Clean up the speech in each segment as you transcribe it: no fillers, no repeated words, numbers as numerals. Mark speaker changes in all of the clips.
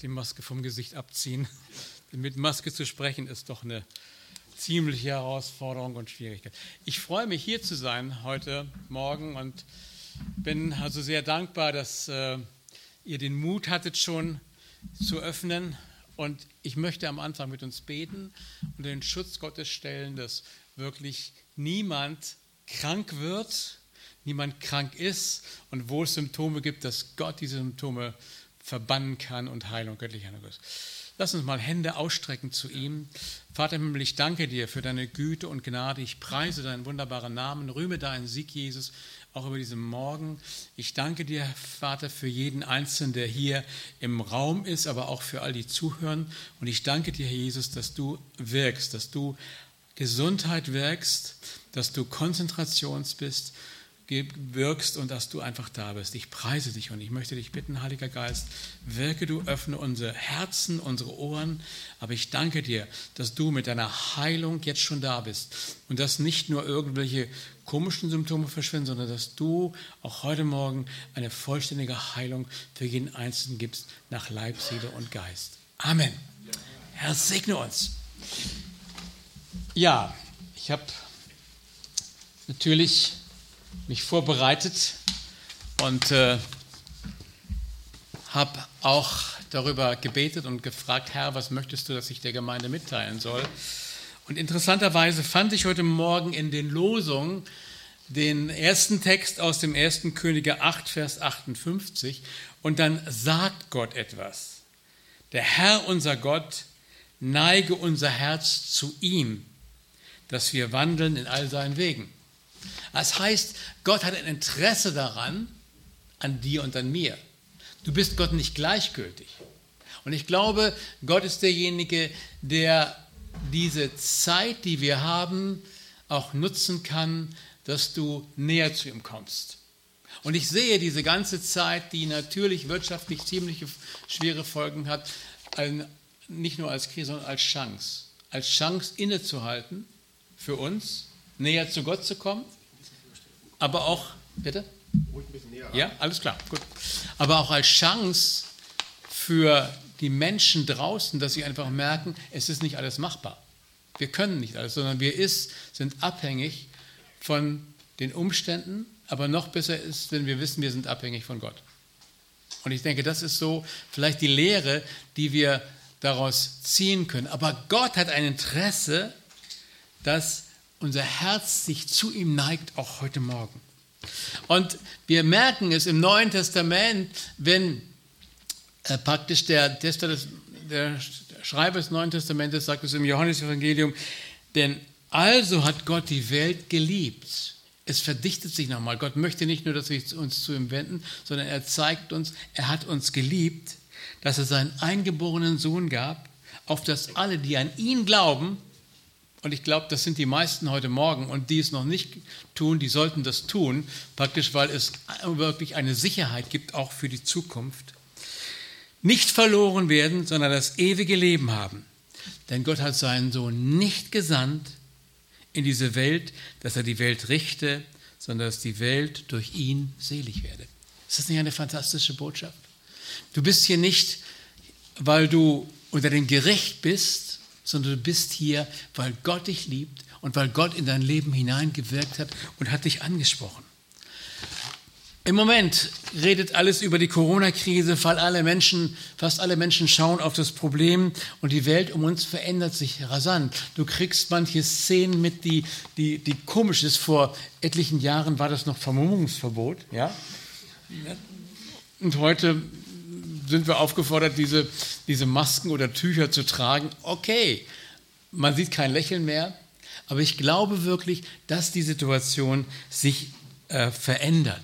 Speaker 1: die Maske vom Gesicht abziehen. Denn mit Maske zu sprechen ist doch eine ziemliche Herausforderung und Schwierigkeit. Ich freue mich, hier zu sein heute Morgen und bin also sehr dankbar, dass ihr den Mut hattet, schon zu öffnen. Und ich möchte am Anfang mit uns beten und den Schutz Gottes stellen, dass wirklich niemand krank wird, niemand krank ist und wo es Symptome gibt, dass Gott diese Symptome verbannen kann und Heilung, göttliche Heilung ist. Lass uns mal Hände ausstrecken zu ihm. Vater im Himmel, ich danke dir für deine Güte und Gnade. Ich preise deinen wunderbaren Namen, rühme deinen Sieg, Jesus, auch über diesen Morgen. Ich danke dir, Vater, für jeden Einzelnen, der hier im Raum ist, aber auch für all die zuhören. Und ich danke dir, Jesus, dass du wirkst, dass du Gesundheit wirkst, dass du Konzentrations wirkst und dass du einfach da bist. Ich preise dich und ich möchte dich bitten, Heiliger Geist, wirke du, öffne unsere Herzen, unsere Ohren, aber ich danke dir, dass du mit deiner Heilung jetzt schon da bist und dass nicht nur irgendwelche komischen Symptome verschwinden, sondern dass du auch heute Morgen eine vollständige Heilung für jeden Einzelnen gibst, nach Leib, Seele und Geist. Amen. Herr, segne uns. Ja, ich habe natürlich mich vorbereitet und habe auch darüber gebetet und gefragt, Herr, was möchtest du, dass ich der Gemeinde mitteilen soll? Und interessanterweise fand ich heute Morgen in den Losungen den ersten Text aus dem 1. Könige 8, Vers 58 und dann sagt Gott etwas. Der Herr, unser Gott, neige unser Herz zu ihm, dass wir wandeln in all seinen Wegen. Das heißt, Gott hat ein Interesse daran, an dir und an mir. Du bist Gott nicht gleichgültig. Und ich glaube, Gott ist derjenige, der diese Zeit, die wir haben, auch nutzen kann, dass du näher zu ihm kommst. Und ich sehe diese ganze Zeit, die natürlich wirtschaftlich ziemlich schwere Folgen hat, nicht nur als Krise, sondern als Chance innezuhalten für uns, näher zu Gott zu kommen, aber auch, bitte?
Speaker 2: Ruhig ein bisschen näher.
Speaker 1: Ja, alles klar, gut. Aber auch als Chance für die Menschen draußen, dass sie einfach merken, es ist nicht alles machbar. Wir können nicht alles, sondern wir sind abhängig von den Umständen, aber noch besser ist, wenn wir wissen, wir sind abhängig von Gott. Und ich denke, das ist so vielleicht die Lehre, die wir daraus ziehen können. Aber Gott hat ein Interesse, dass unser Herz sich zu ihm neigt, auch heute Morgen. Und wir merken es im Neuen Testament, wenn praktisch der Schreiber des Neuen Testamentes sagt es im Johannesevangelium, denn also hat Gott die Welt geliebt. Es verdichtet sich nochmal. Gott möchte nicht nur, dass wir uns zu ihm wenden, sondern er zeigt uns, er hat uns geliebt, dass er seinen eingeborenen Sohn gab, auf dass alle, die an ihn glauben, und ich glaube, das sind die meisten heute Morgen und die es noch nicht tun, die sollten das tun, praktisch, weil es wirklich eine Sicherheit gibt, auch für die Zukunft. Nicht verloren werden, sondern das ewige Leben haben. Denn Gott hat seinen Sohn nicht gesandt in diese Welt, dass er die Welt richte, sondern dass die Welt durch ihn selig werde. Ist das nicht eine fantastische Botschaft? Du bist hier nicht, weil du unter dem Gericht bist, sondern du bist hier, weil Gott dich liebt und weil Gott in dein Leben hineingewirkt hat und hat dich angesprochen. Im Moment redet alles über die Corona-Krise, weil fast alle Menschen schauen auf das Problem und die Welt um uns verändert sich rasant. Du kriegst manche Szenen mit, die komisch ist. Vor etlichen Jahren war das noch Vermummungsverbot, ja? Und heute sind wir aufgefordert, diese Masken oder Tücher zu tragen. Okay, man sieht kein Lächeln mehr, aber ich glaube wirklich, dass die Situation sich verändert.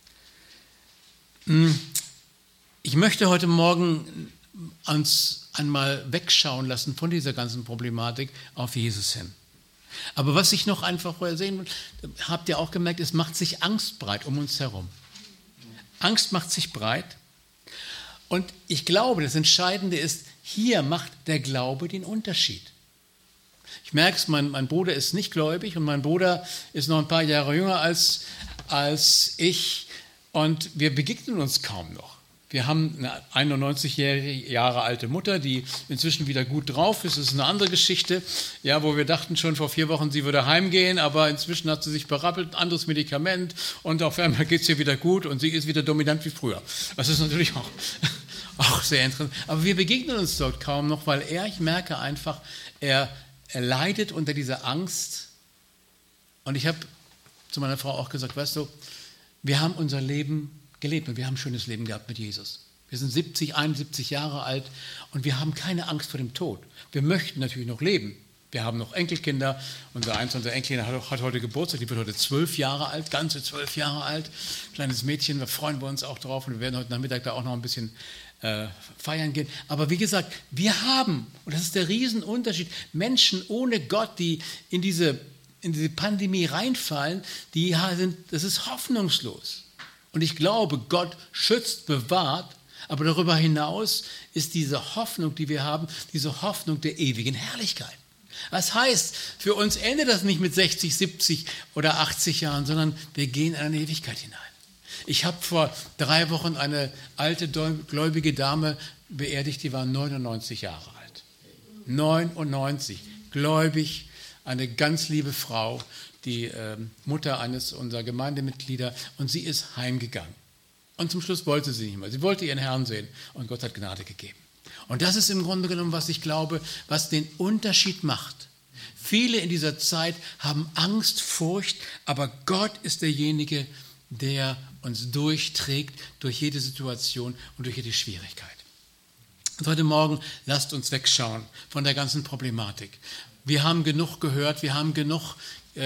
Speaker 1: Ich möchte heute Morgen uns einmal wegschauen lassen von dieser ganzen Problematik auf Jesus hin. Aber was ich noch einfach sehen will, habt ihr auch gemerkt, es macht sich Angst breit um uns herum. Angst macht sich breit. Und ich glaube, das Entscheidende ist, hier macht der Glaube den Unterschied. Ich merke es, mein Bruder ist nicht gläubig und mein Bruder ist noch ein paar Jahre jünger als ich und wir begegnen uns kaum noch. Wir haben eine 91 Jahre alte Mutter, die inzwischen wieder gut drauf ist. Das ist eine andere Geschichte, ja, wo wir dachten schon vor 4 Wochen, sie würde heimgehen, aber inzwischen hat sie sich berappelt, ein anderes Medikament und auf einmal geht es ihr wieder gut und sie ist wieder dominant wie früher. Das ist natürlich auch sehr interessant. Aber wir begegnen uns dort kaum noch, weil ich merke einfach, er leidet unter dieser Angst. Und ich habe zu meiner Frau auch gesagt, weißt du, wir haben unser Leben gelebt und wir haben ein schönes Leben gehabt mit Jesus. Wir sind 70, 71 Jahre alt und wir haben keine Angst vor dem Tod. Wir möchten natürlich noch leben. Wir haben noch Enkelkinder. Unser Enkelkind hat heute Geburtstag, die wird heute 12 Jahre alt, ganze 12 Jahre alt. Kleines Mädchen, da freuen wir uns auch drauf und wir werden heute Nachmittag da auch noch ein bisschen feiern gehen. Aber wie gesagt, wir haben, und das ist der Riesenunterschied, Menschen ohne Gott, die in diese Pandemie reinfallen, das ist hoffnungslos. Und ich glaube, Gott schützt, bewahrt, aber darüber hinaus ist diese Hoffnung, die wir haben, diese Hoffnung der ewigen Herrlichkeit. Das heißt, für uns endet das nicht mit 60, 70 oder 80 Jahren, sondern wir gehen in eine Ewigkeit hinein. Ich habe vor 3 Wochen eine alte gläubige Dame beerdigt, die war 99 Jahre alt. 99, gläubig, eine ganz liebe Frau, die Mutter eines unserer Gemeindemitglieder, und sie ist heimgegangen. Und zum Schluss wollte sie nicht mehr. Sie wollte ihren Herrn sehen und Gott hat Gnade gegeben. Und das ist im Grunde genommen, was ich glaube, was den Unterschied macht. Viele in dieser Zeit haben Angst, Furcht, aber Gott ist derjenige, der uns durchträgt durch jede Situation und durch jede Schwierigkeit. Und heute Morgen lasst uns wegschauen von der ganzen Problematik. Wir haben genug gehört, wir haben genug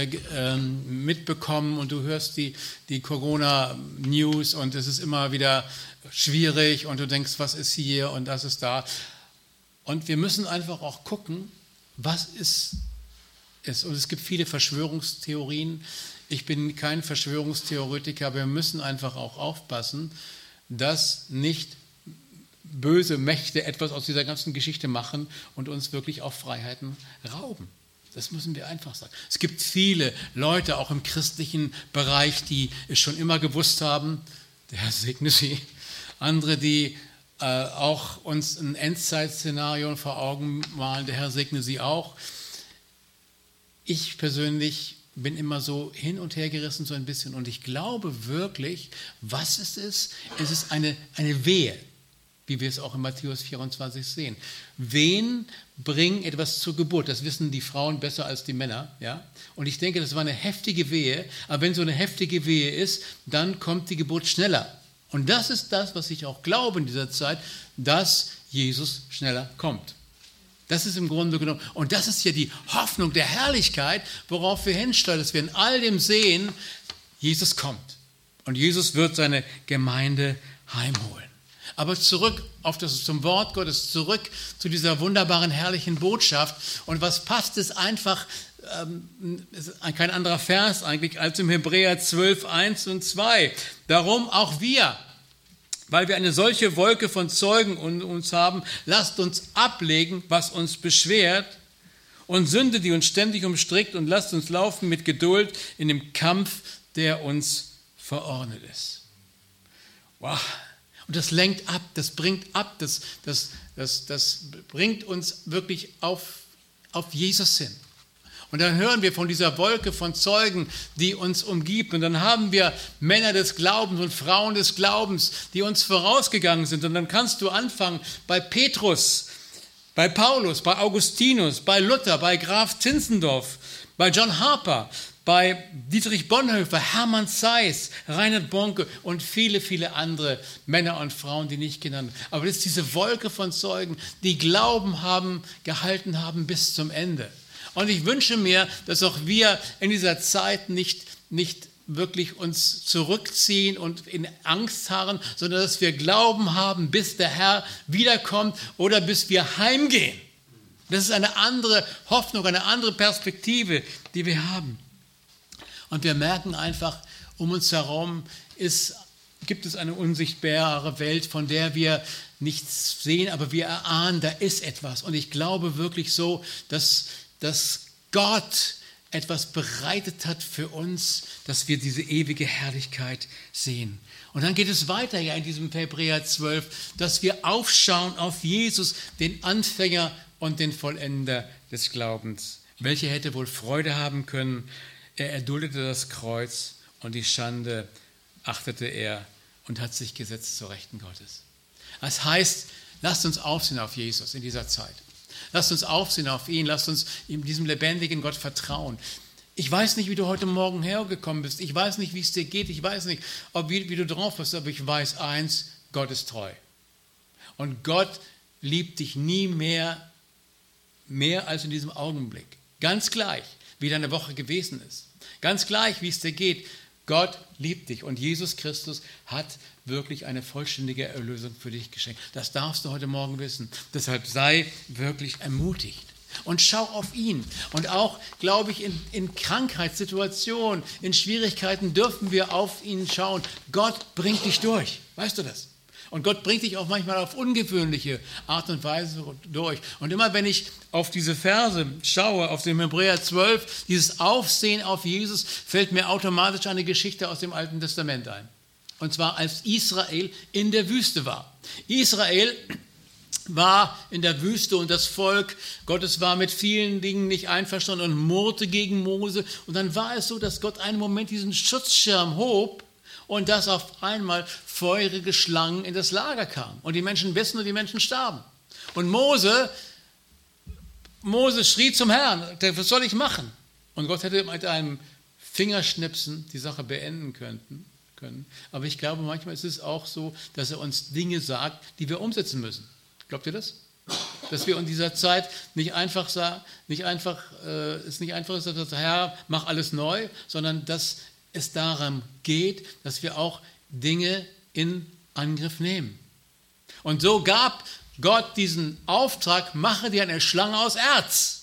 Speaker 1: mitbekommen und du hörst die Corona-News und es ist immer wieder schwierig und du denkst, was ist hier und das ist da. Und wir müssen einfach auch gucken, was ist es. Und es gibt viele Verschwörungstheorien. Ich bin kein Verschwörungstheoretiker, aber wir müssen einfach auch aufpassen, dass nicht böse Mächte etwas aus dieser ganzen Geschichte machen und uns wirklich auch Freiheiten rauben. Das müssen wir einfach sagen. Es gibt viele Leute, auch im christlichen Bereich, die es schon immer gewusst haben, der Herr segne sie. Andere, die auch uns ein Endzeitszenario vor Augen malen, der Herr segne sie auch. Ich persönlich bin immer so hin und her gerissen so ein bisschen und ich glaube wirklich, was es ist eine Wehe, wie wir es auch in Matthäus 24 sehen. Wehen bringen etwas zur Geburt. Das wissen die Frauen besser als die Männer. Ja? Und ich denke, das war eine heftige Wehe. Aber wenn so eine heftige Wehe ist, dann kommt die Geburt schneller. Und das ist das, was ich auch glaube in dieser Zeit, dass Jesus schneller kommt. Das ist im Grunde genommen, und das ist ja die Hoffnung der Herrlichkeit, worauf wir hinsteuern, dass wir in all dem sehen, Jesus kommt. Und Jesus wird seine Gemeinde heimholen. Aber zurück zum Wort Gottes, zurück zu dieser wunderbaren, herrlichen Botschaft. Und was passt, ist einfach, ist kein anderer Vers eigentlich als im Hebräer 12, 1 und 2. Darum auch wir, weil wir eine solche Wolke von Zeugen um uns haben, lasst uns ablegen, was uns beschwert und Sünde, die uns ständig umstrickt, und lasst uns laufen mit Geduld in dem Kampf, der uns verordnet ist. Wow. Und das lenkt ab, das bringt ab, das bringt uns wirklich auf Jesus hin. Und dann hören wir von dieser Wolke von Zeugen, die uns umgibt. Und dann haben wir Männer des Glaubens und Frauen des Glaubens, die uns vorausgegangen sind. Und dann kannst du anfangen bei Petrus, bei Paulus, bei Augustinus, bei Luther, bei Graf Zinzendorf, bei John Harper, bei Dietrich Bonhoeffer, Hermann Zeiss, Reinhard Bonke und viele, viele andere Männer und Frauen, die nicht genannt werden. Aber das ist diese Wolke von Zeugen, die Glauben haben, gehalten haben bis zum Ende. Und ich wünsche mir, dass auch wir in dieser Zeit nicht wirklich uns zurückziehen und in Angst harren, sondern dass wir Glauben haben, bis der Herr wiederkommt oder bis wir heimgehen. Das ist eine andere Hoffnung, eine andere Perspektive, die wir haben. Und wir merken einfach, um uns herum gibt es eine unsichtbare Welt, von der wir nichts sehen, aber wir erahnen, da ist etwas. Und ich glaube wirklich so, dass Gott etwas bereitet hat für uns, dass wir diese ewige Herrlichkeit sehen. Und dann geht es weiter ja in diesem Hebräer 12, dass wir aufschauen auf Jesus, den Anfänger und den Vollender des Glaubens. Welcher hätte wohl Freude haben können? Er erduldete das Kreuz und die Schande achtete er und hat sich gesetzt zur Rechten Gottes. Das heißt, lasst uns aufsehen auf Jesus in dieser Zeit. Lasst uns aufsehen auf ihn, lasst uns in diesem lebendigen Gott vertrauen. Ich weiß nicht, wie du heute Morgen hergekommen bist. Ich weiß nicht, wie es dir geht. Ich weiß nicht, wie du drauf bist, aber ich weiß eins, Gott ist treu. Und Gott liebt dich nie mehr als in diesem Augenblick. Ganz gleich, wie deine Woche gewesen ist. Ganz gleich, wie es dir geht. Gott liebt dich und Jesus Christus hat wirklich eine vollständige Erlösung für dich geschenkt. Das darfst du heute Morgen wissen. Deshalb sei wirklich ermutigt und schau auf ihn. Und auch, glaube ich, in Krankheitssituationen, in Schwierigkeiten dürfen wir auf ihn schauen. Gott bringt dich durch. Weißt du das? Und Gott bringt dich auch manchmal auf ungewöhnliche Art und Weise durch. Und immer wenn ich auf diese Verse schaue, auf den Hebräer 12, dieses Aufsehen auf Jesus, fällt mir automatisch eine Geschichte aus dem Alten Testament ein. Und zwar als Israel in der Wüste war. Israel war in der Wüste und das Volk Gottes war mit vielen Dingen nicht einverstanden und murrte gegen Mose. Und dann war es so, dass Gott einen Moment diesen Schutzschirm hob und dass auf einmal feurige Schlangen in das Lager kamen. Und die Menschen bissen und die Menschen starben. Und Mose schrie zum Herrn, was soll ich machen? Und Gott hätte mit einem Fingerschnipsen die Sache beenden können. Aber ich glaube, manchmal ist es auch so, dass er uns Dinge sagt, die wir umsetzen müssen. Glaubt ihr das? Dass wir in dieser Zeit es nicht einfach ist, dass der Herr, mach alles neu, sondern dass es darum geht, dass wir auch Dinge in Angriff nehmen. Und so gab Gott diesen Auftrag, mache dir eine Schlange aus Erz.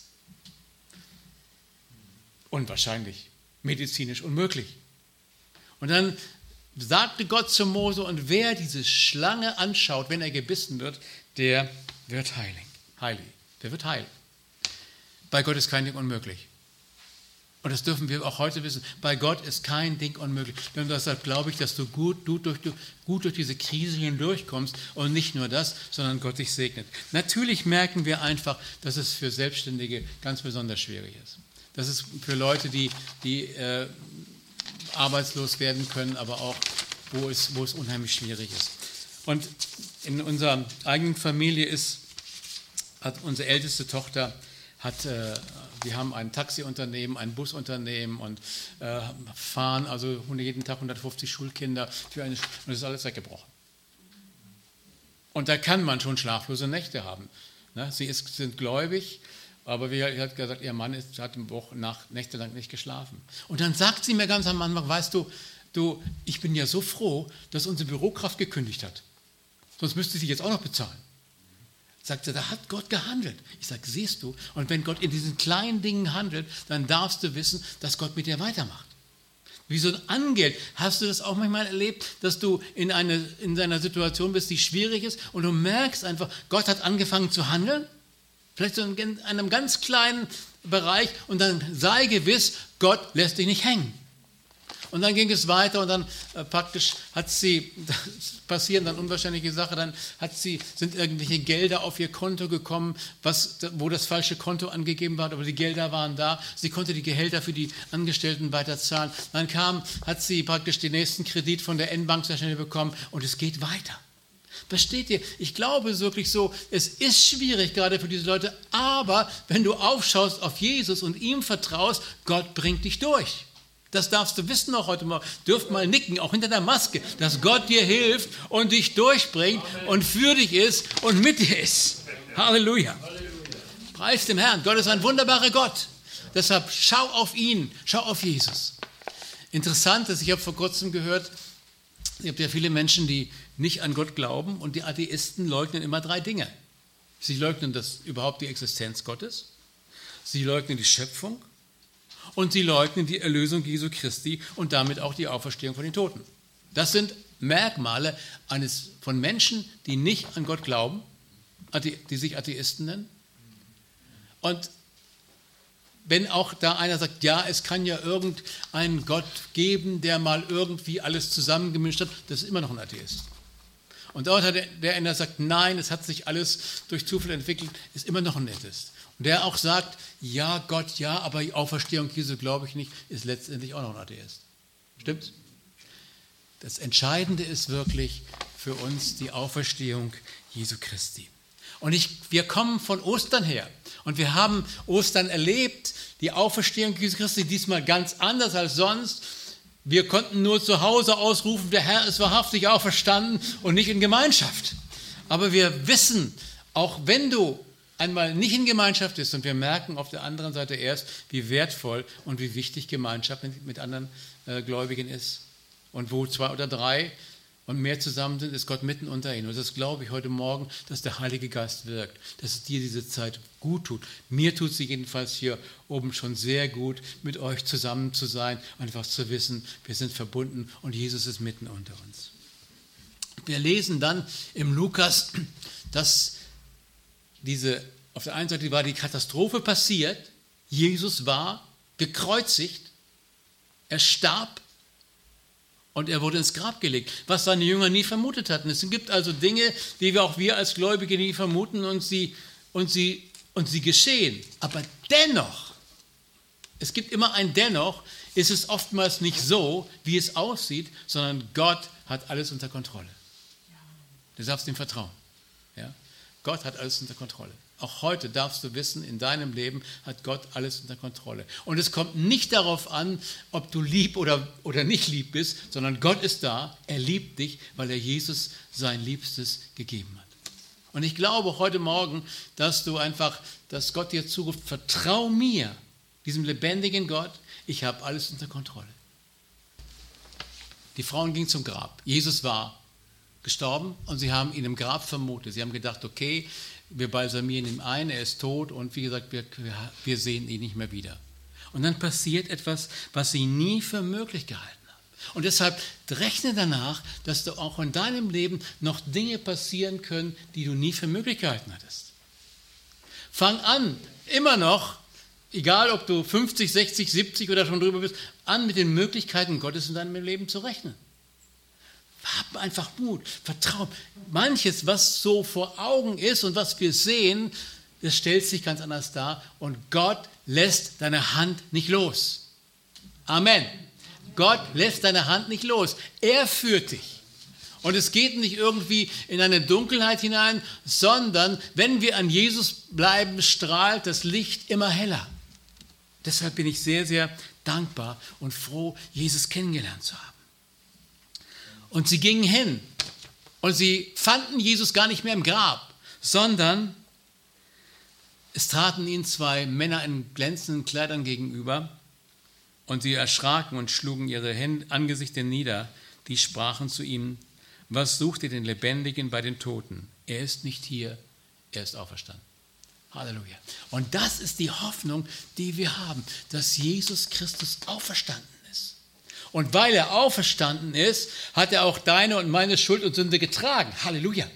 Speaker 1: Unwahrscheinlich, medizinisch unmöglich. Und dann sagte Gott zu Mose, und wer diese Schlange anschaut, wenn er gebissen wird, der wird heilig. Der wird heil. Bei Gott ist kein Ding unmöglich. Und das dürfen wir auch heute wissen. Bei Gott ist kein Ding unmöglich. Und deshalb glaube ich, dass du gut durch diese Krise hindurchkommst und nicht nur das, sondern Gott dich segnet. Natürlich merken wir einfach, dass es für Selbstständige ganz besonders schwierig ist. Das ist für Leute, die arbeitslos werden können, aber auch, wo es unheimlich schwierig ist. Und in unserer eigenen Familie hat unsere älteste Tochter, wir haben ein Taxiunternehmen, ein Busunternehmen und fahren also jeden Tag 150 Schulkinder und das ist alles weggebrochen. Und da kann man schon schlaflose Nächte haben. Ne? Sie sind gläubig, aber wie hat gesagt, ihr Mann hat nächtelang nicht geschlafen. Und dann sagt sie mir ganz am Anfang, weißt du, ich bin ja so froh, dass unsere Bürokraft gekündigt hat. Sonst müsste sie jetzt auch noch bezahlen. Sagt sie, da hat Gott gehandelt. Ich sage, siehst du, und wenn Gott in diesen kleinen Dingen handelt, dann darfst du wissen, dass Gott mit dir weitermacht. Wie so ein Angeld. Hast du das auch manchmal erlebt, dass du in einer Situation bist, die schwierig ist und du merkst einfach, Gott hat angefangen zu handeln? Vielleicht so in einem ganz kleinen Bereich und dann sei gewiss, Gott lässt dich nicht hängen. Und dann ging es weiter und dann praktisch passieren dann unwahrscheinliche Sachen, dann sind irgendwelche Gelder auf ihr Konto gekommen, wo das falsche Konto angegeben war, aber die Gelder waren da, sie konnte die Gehälter für die Angestellten weiter zahlen. Dann hat sie praktisch den nächsten Kredit von der N-Bank sehr schnell bekommen und es geht weiter. Versteht ihr? Ich glaube es wirklich so, es ist schwierig gerade für diese Leute, aber wenn du aufschaust auf Jesus und ihm vertraust, Gott bringt dich durch. Das darfst du wissen auch heute Morgen. Dürft mal nicken, auch hinter der Maske, dass Gott dir hilft und dich durchbringt und für dich ist und mit dir ist. Halleluja. Preis dem Herrn. Gott ist ein wunderbarer Gott. Deshalb schau auf ihn, schau auf Jesus. Interessant ist, ich habe vor kurzem gehört, es gibt ja viele Menschen, die nicht an Gott glauben und die Atheisten leugnen immer 3 Dinge. Sie leugnen überhaupt die Existenz Gottes, sie leugnen die Schöpfung und sie leugnen die Erlösung Jesu Christi und damit auch die Auferstehung von den Toten. Das sind Merkmale von Menschen, die nicht an Gott glauben, die sich Atheisten nennen. Und wenn auch da einer sagt, ja, es kann ja irgendeinen Gott geben, der mal irgendwie alles zusammengemischt hat, das ist immer noch ein Atheist. Und dort hat der einer sagt, nein, es hat sich alles durch Zufall entwickelt, ist immer noch ein Atheist. Und der auch sagt, ja, Gott, ja, aber die Auferstehung Jesu glaube ich nicht, ist letztendlich auch noch ein Atheist. Stimmt's? Das Entscheidende ist wirklich für uns die Auferstehung Jesu Christi. Und wir kommen von Ostern her und wir haben Ostern erlebt, die Auferstehung Jesu Christi, diesmal ganz anders als sonst. Wir konnten nur zu Hause ausrufen, der Herr ist wahrhaftig auferstanden und nicht in Gemeinschaft. Aber wir wissen, auch wenn du einmal nicht in Gemeinschaft bist und wir merken auf der anderen Seite erst, wie wertvoll und wie wichtig Gemeinschaft mit anderen Gläubigen ist. Und wo 2 oder 3 und mehr zusammen sind, ist Gott mitten unter ihnen. Und das glaube ich heute Morgen, dass der Heilige Geist wirkt, dass es dir diese Zeit gut tut. Mir tut sie jedenfalls hier oben schon sehr gut, mit euch zusammen zu sein, einfach zu wissen, wir sind verbunden und Jesus ist mitten unter uns. Wir lesen dann im Lukas, dass auf der einen Seite war die Katastrophe passiert, Jesus war gekreuzigt, er starb, und er wurde ins Grab gelegt, was seine Jünger nie vermutet hatten. Es gibt also Dinge, die wir als Gläubige nie vermuten und sie geschehen. Aber dennoch, es gibt immer ein Dennoch, ist es oftmals nicht so, wie es aussieht, sondern Gott hat alles unter Kontrolle. Du darfst ihm vertrauen. Ja? Gott hat alles unter Kontrolle. Auch heute darfst du wissen, in deinem Leben hat Gott alles unter Kontrolle. Und es kommt nicht darauf an, ob du lieb oder nicht lieb bist, sondern Gott ist da, er liebt dich, weil er Jesus sein Liebstes gegeben hat. Und ich glaube heute Morgen, dass Gott dir zuruft, vertrau mir, diesem lebendigen Gott, ich habe alles unter Kontrolle. Die Frauen gingen zum Grab. Jesus war gestorben und sie haben ihn im Grab vermutet. Sie haben gedacht, okay, wir balsamieren ihn ein, er ist tot und wie gesagt, wir sehen ihn nicht mehr wieder. Und dann passiert etwas, was sie nie für möglich gehalten haben. Und deshalb rechne danach, dass du auch in deinem Leben noch Dinge passieren können, die du nie für möglich gehalten hattest. Fang an, immer noch, egal ob du 50, 60, 70 oder schon drüber bist, an mit den Möglichkeiten Gottes in deinem Leben zu rechnen. Hab einfach Mut, Vertrauen. Manches, was so vor Augen ist und was wir sehen, das stellt sich ganz anders dar und Gott lässt deine Hand nicht los. Amen. Gott lässt deine Hand nicht los. Er führt dich. Und es geht nicht irgendwie in eine Dunkelheit hinein, sondern wenn wir an Jesus bleiben, strahlt das Licht immer heller. Deshalb bin ich sehr, sehr dankbar und froh, Jesus kennengelernt zu haben. Und sie gingen hin und sie fanden Jesus gar nicht mehr im Grab, sondern es traten ihnen 2 Männer in glänzenden Kleidern gegenüber und sie erschraken und schlugen ihre Angesichter nieder. Die sprachen zu ihm, was sucht ihr den Lebendigen bei den Toten? Er ist nicht hier, er ist auferstanden. Halleluja. Und das ist die Hoffnung, die wir haben, dass Jesus Christus auferstanden ist. Und weil er auferstanden ist, hat er auch deine und meine Schuld und Sünde getragen. Halleluja.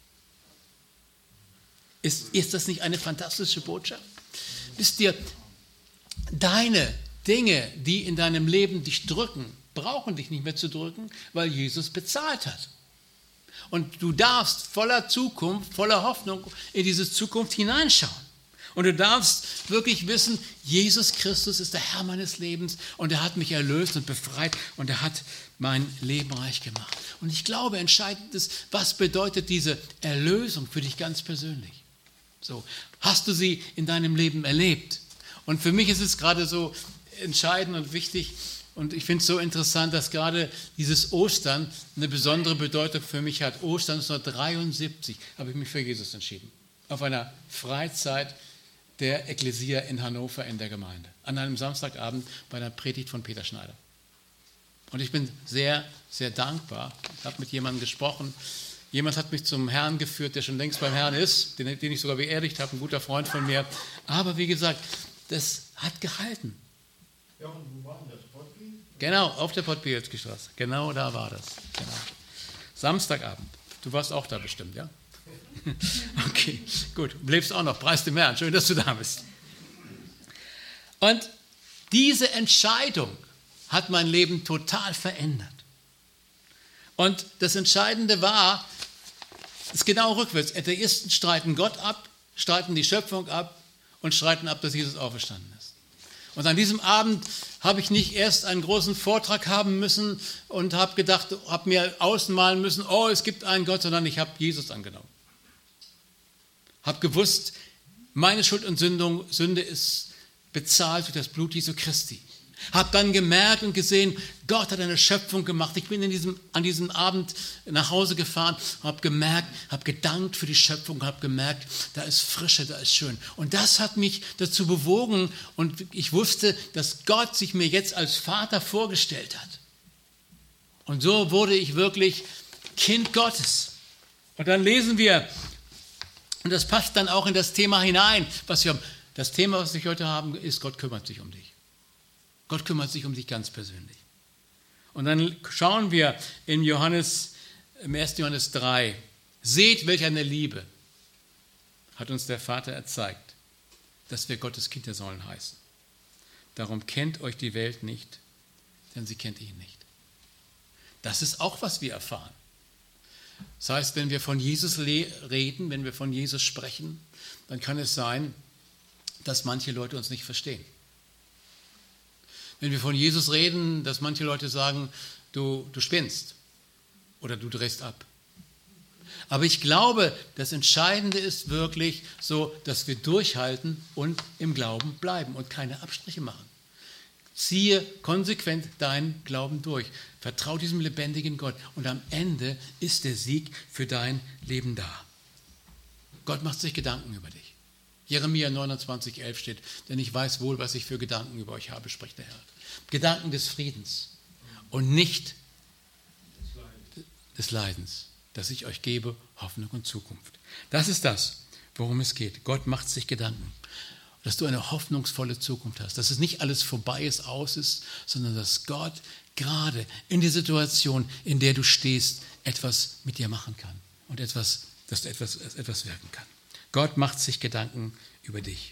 Speaker 1: Ist das nicht eine fantastische Botschaft? Wisst ihr, deine Dinge, die in deinem Leben dich drücken, brauchen dich nicht mehr zu drücken, weil Jesus bezahlt hat. Und du darfst voller Zukunft, voller Hoffnung in diese Zukunft hineinschauen. Und du darfst wirklich wissen, Jesus Christus ist der Herr meines Lebens und er hat mich erlöst und befreit und er hat mein Leben reich gemacht. Und ich glaube, entscheidend ist, was bedeutet diese Erlösung für dich ganz persönlich? So, hast du sie in deinem Leben erlebt? Und für mich ist es gerade so entscheidend und wichtig und ich finde es so interessant, dass gerade dieses Ostern eine besondere Bedeutung für mich hat. Ostern 1973 habe ich mich für Jesus entschieden. Auf einer Freizeit der Ekklesia in Hannover in der Gemeinde. An einem Samstagabend bei einer Predigt von Peter Schneider. Und ich bin sehr, sehr dankbar. Ich habe mit jemandem gesprochen. Jemand hat mich zum Herrn geführt, der schon längst beim Herrn ist, den ich sogar beerdigt habe, ein guter Freund von mir. Aber wie gesagt, das hat gehalten.
Speaker 2: Ja, und wo war denn das? Pottbiel?
Speaker 1: Genau, auf der Pottbielski-Straße. Genau da war das. Genau. Samstagabend. Du warst auch da bestimmt, ja? Okay, gut. Du lebst auch noch. Preis dem Herrn. Schön, dass du da bist. Und diese Entscheidung hat mein Leben total verändert. Und das Entscheidende war, es ist genau rückwärts. Atheisten streiten Gott ab, streiten die Schöpfung ab und streiten ab, dass Jesus auferstanden ist. Und an diesem Abend habe ich nicht erst einen großen Vortrag haben müssen und habe gedacht, habe mir ausmalen müssen, oh, es gibt einen Gott, sondern ich habe Jesus angenommen. Habe gewusst, meine Schuld und Sünde ist bezahlt durch das Blut Jesu Christi. Habe dann gemerkt und gesehen, Gott hat eine Schöpfung gemacht. Ich bin an diesem Abend nach Hause gefahren, habe gemerkt, habe gedankt für die Schöpfung, habe gemerkt, da ist Frische, da ist schön. Und das hat mich dazu bewogen und ich wusste, dass Gott sich mir jetzt als Vater vorgestellt hat. Und so wurde ich wirklich Kind Gottes. Und dann lesen wir, und das passt dann auch in das Thema hinein, was wir haben. Das Thema, was wir heute haben, ist, Gott kümmert sich um dich. Gott kümmert sich um dich ganz persönlich. Und dann schauen wir im 1. Johannes 3. Seht, welch eine Liebe hat uns der Vater erzeigt, dass wir Gottes Kinder sollen heißen. Darum kennt euch die Welt nicht, denn sie kennt ihn nicht. Das ist auch, was wir erfahren. Das heißt, wenn wir von Jesus reden, wenn wir von Jesus sprechen, dann kann es sein, dass manche Leute uns nicht verstehen. Wenn wir von Jesus reden, dass manche Leute sagen, du spinnst oder du drehst ab. Aber ich glaube, das Entscheidende ist wirklich so, dass wir durchhalten und im Glauben bleiben und keine Abstriche machen. Ziehe konsequent deinen Glauben durch. Vertrau diesem lebendigen Gott und am Ende ist der Sieg für dein Leben da. Gott macht sich Gedanken über dich. Jeremia 29,11 steht, denn ich weiß wohl, was ich für Gedanken über euch habe, spricht der Herr. Gedanken des Friedens und nicht des Leidens, dass ich euch gebe, Hoffnung und Zukunft. Das ist das, worum es geht. Gott macht sich Gedanken, dass du eine hoffnungsvolle Zukunft hast, dass es nicht alles vorbei ist, aus ist, sondern dass Gott gerade in der Situation, in der du stehst, etwas mit dir machen kann und dass etwas wirken kann. Gott macht sich Gedanken über dich.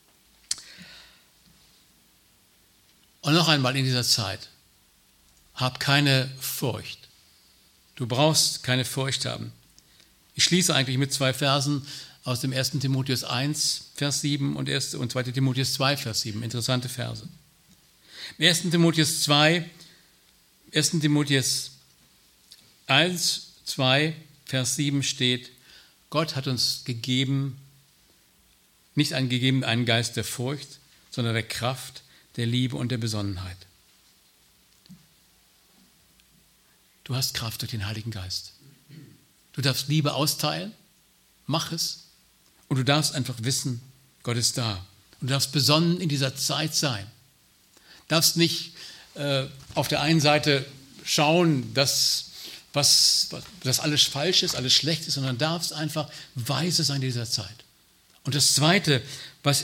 Speaker 1: Und noch einmal in dieser Zeit, hab keine Furcht. Du brauchst keine Furcht haben. Ich schließe eigentlich mit 2 Versen aus dem 1. Timotheus 1, Vers 7 und 2. Timotheus 2, Vers 7. Interessante Verse. Im 1. Timotheus 1, 2, Vers 7 steht, Gott hat uns gegeben, nicht einen Geist der Furcht, sondern der Kraft, der Liebe und der Besonnenheit. Du hast Kraft durch den Heiligen Geist. Du darfst Liebe austeilen, mach es. Und du darfst einfach wissen, Gott ist da. Und du darfst besonnen in dieser Zeit sein. Du darfst nicht auf der einen Seite schauen, dass alles falsch ist, alles schlecht ist, sondern darfst einfach weise sein in dieser Zeit. Und das Zweite, was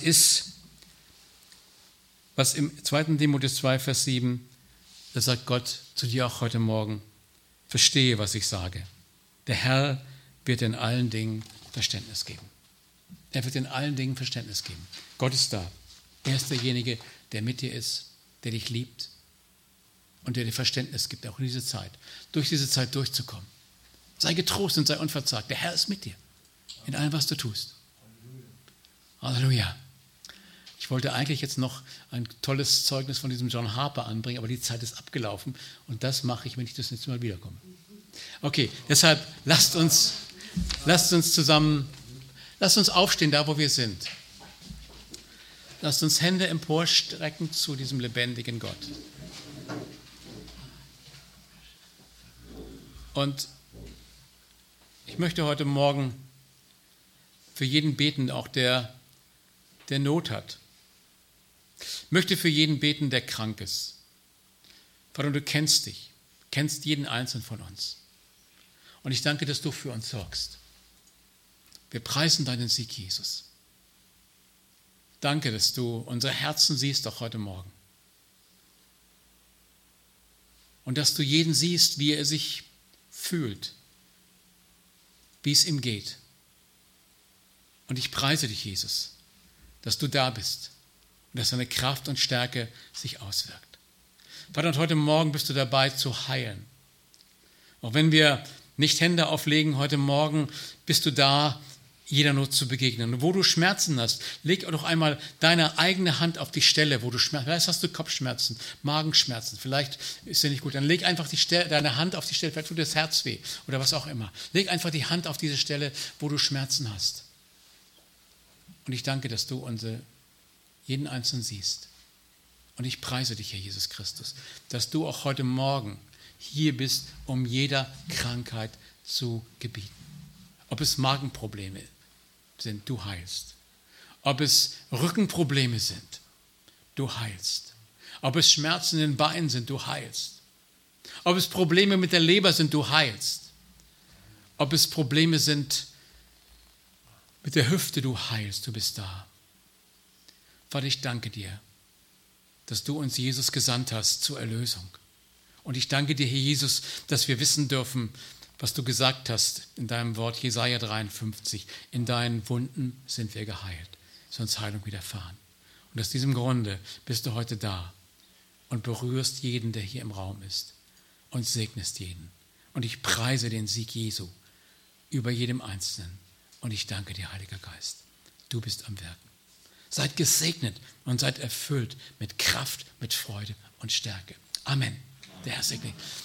Speaker 1: im 2. Timotheus 2, Vers 7, da sagt Gott zu dir auch heute Morgen, verstehe, was ich sage. Der Herr wird in allen Dingen Verständnis geben. Er wird in allen Dingen Verständnis geben. Gott ist da. Er ist derjenige, der mit dir ist, der dich liebt und der dir Verständnis gibt, auch in diese Zeit, durch diese Zeit durchzukommen. Sei getrost und sei unverzagt. Der Herr ist mit dir in allem, was du tust. Halleluja. Ich wollte eigentlich jetzt noch ein tolles Zeugnis von diesem John Harper anbringen, aber die Zeit ist abgelaufen und das mache ich, wenn ich das nächste Mal wiederkomme. Okay, deshalb lasst uns aufstehen, da wo wir sind. Lasst uns Hände emporstrecken zu diesem lebendigen Gott. Und ich möchte heute Morgen für jeden beten, auch der Not hat. Ich möchte für jeden beten, der krank ist. Vater, du kennst dich, kennst jeden Einzelnen von uns. Und ich danke, dass du für uns sorgst. Wir preisen deinen Sieg, Jesus. Danke, dass du unsere Herzen siehst, auch heute Morgen. Und dass du jeden siehst, wie er sich fühlt, wie es ihm geht. Und ich preise dich, Jesus, dass du da bist und dass seine Kraft und Stärke sich auswirkt. Vater, und heute Morgen bist du dabei zu heilen. Auch wenn wir nicht Hände auflegen, heute Morgen bist du da, jeder Not zu begegnen. Und wo du Schmerzen hast, leg doch einmal deine eigene Hand auf die Stelle, wo du Schmerzen hast. Vielleicht hast du Kopfschmerzen, Magenschmerzen, vielleicht ist dir nicht gut. Dann leg einfach deine Hand auf die Stelle, vielleicht tut das Herz weh oder was auch immer. Leg einfach die Hand auf diese Stelle, wo du Schmerzen hast. Und ich danke, dass du jeden Einzelnen siehst. Und ich preise dich, Herr Jesus Christus, dass du auch heute Morgen hier bist, um jeder Krankheit zu gebieten. Ob es Magenprobleme sind, du heilst. Ob es Rückenprobleme sind, du heilst. Ob es Schmerzen in den Beinen sind, du heilst. Ob es Probleme mit der Leber sind, du heilst. Ob es Probleme sind mit der Hüfte, du heilst, du bist da. Vater, ich danke dir, dass du uns Jesus gesandt hast zur Erlösung. Und ich danke dir, Herr Jesus, dass wir wissen dürfen, was du gesagt hast in deinem Wort Jesaja 53. In deinen Wunden sind wir geheilt, ist uns Heilung widerfahren. Und aus diesem Grunde bist du heute da und berührst jeden, der hier im Raum ist und segnest jeden. Und ich preise den Sieg Jesu über jedem Einzelnen. Und ich danke dir, Heiliger Geist. Du bist am Wirken. Seid gesegnet und seid erfüllt mit Kraft, mit Freude und Stärke. Amen. Der Herr segne.